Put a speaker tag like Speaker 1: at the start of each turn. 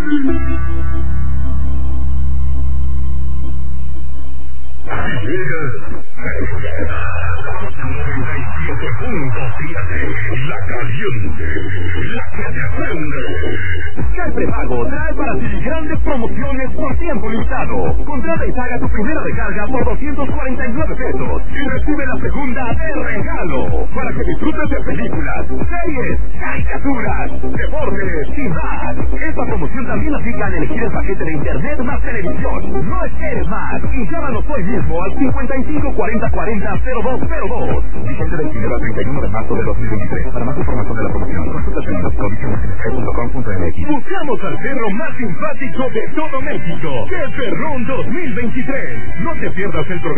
Speaker 1: La caliente, la que te prende.
Speaker 2: El prepago trae para ti grandes promociones por tiempo limitado. Contrata y paga tu primera recarga por 249 pesos y recibe la segunda de regalo para que disfrutes de películas, series, caricaturas, deportes y más. Esta promoción también aplica al elegir el paquete de internet más televisión. No esperes más y llámanos hoy mismo al 55 40 40 0202. Vigente del 1 al 31 de marzo de 2023. Para más información de la promoción, consulta en las condiciones.com.mx.
Speaker 1: Buscamos al perro más simpático de todo México. ¡Qué Perrón 2023! No te pierdas el programa